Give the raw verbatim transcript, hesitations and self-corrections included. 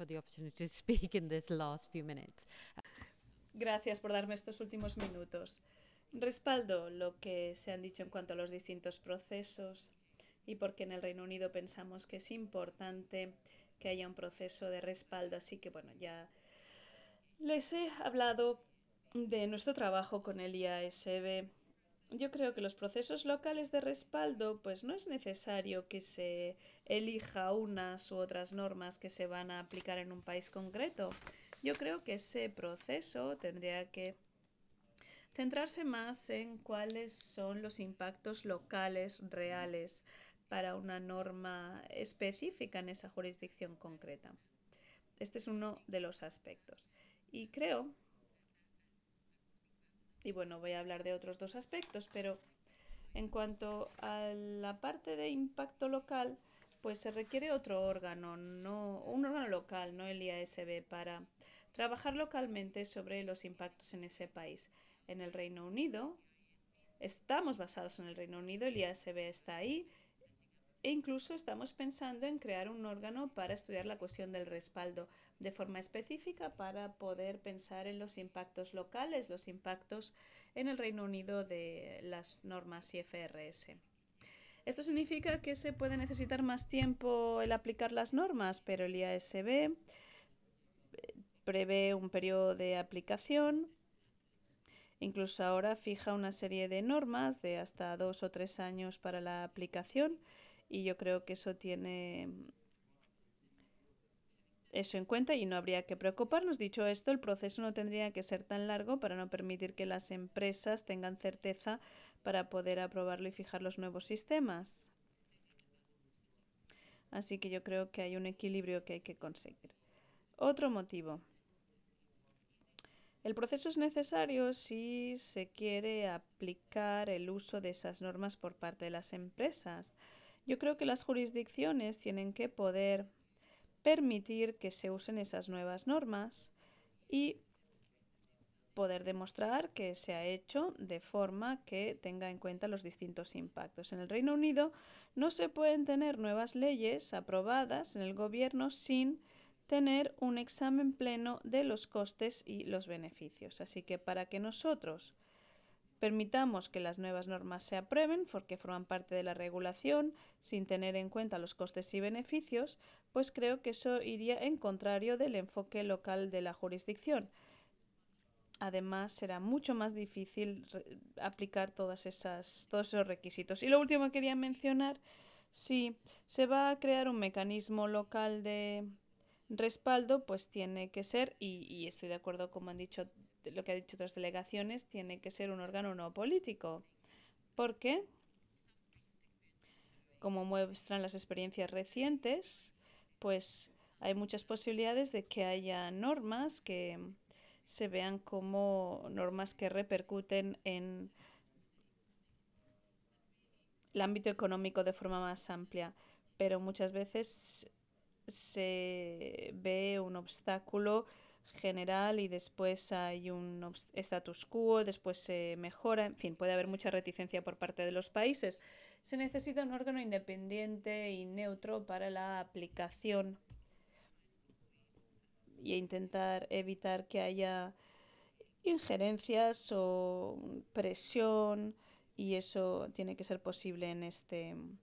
the opportunity to speak in this last few minutes. Gracias por darme estos últimos minutos. Respaldo lo que se han dicho en cuanto a los distintos procesos y porque en el Reino Unido pensamos que es importante que haya un proceso de respaldo. Así que bueno, ya les he hablado de nuestro trabajo con el I A S B. Yo creo que los procesos locales de respaldo, pues no es necesario que se elija unas u otras normas que se van a aplicar en un país concreto. Yo creo que ese proceso tendría que centrarse más en cuáles son los impactos locales reales para una norma específica en esa jurisdicción concreta. Este es uno de los aspectos. Y creo, y bueno, voy a hablar de otros dos aspectos, pero en cuanto a la parte de impacto local, pues se requiere otro órgano, no, un órgano local, no el I A S B, para trabajar localmente sobre los impactos en ese país. En el Reino Unido, estamos basados en el Reino Unido, el I A S B está ahí, e incluso estamos pensando en crear un órgano para estudiar la cuestión del respaldo de forma específica para poder pensar en los impactos locales, los impactos en el Reino Unido de las normas I F R S. Esto significa que se puede necesitar más tiempo el aplicar las normas, pero el I A S B prevé un periodo de aplicación. Incluso ahora fija una serie de normas de hasta dos o tres años para la aplicación y yo creo que eso tiene eso en cuenta y no habría que preocuparnos. Dicho esto, el proceso no tendría que ser tan largo para no permitir que las empresas tengan certeza para poder aprobarlo y fijar los nuevos sistemas. Así que yo creo que hay un equilibrio que hay que conseguir. Otro motivo. El proceso es necesario si se quiere aplicar el uso de esas normas por parte de las empresas. Yo creo que las jurisdicciones tienen que poder permitir que se usen esas nuevas normas y poder demostrar que se ha hecho de forma que tenga en cuenta los distintos impactos. En el Reino Unido no se pueden tener nuevas leyes aprobadas en el gobierno sin tener un examen pleno de los costes y los beneficios. Así que para que nosotros permitamos que las nuevas normas se aprueben porque forman parte de la regulación sin tener en cuenta los costes y beneficios, pues creo que eso iría en contrario del enfoque local de la jurisdicción. Además, será mucho más difícil aplicar todas esas, todos esos requisitos. Y lo último que quería mencionar, si se va a crear un mecanismo local de respaldo, pues tiene que ser, y, y estoy de acuerdo como han dicho lo que han dicho otras delegaciones, tiene que ser un órgano no político. Porque, como muestran las experiencias recientes, pues hay muchas posibilidades de que haya normas que se vean como normas que repercuten en el ámbito económico de forma más amplia, pero muchas veces se ve un obstáculo general y después hay un status quo, después se mejora, en fin, puede haber mucha reticencia por parte de los países. Se necesita un órgano independiente y neutro para la aplicación e intentar evitar que haya injerencias o presión y eso tiene que ser posible en este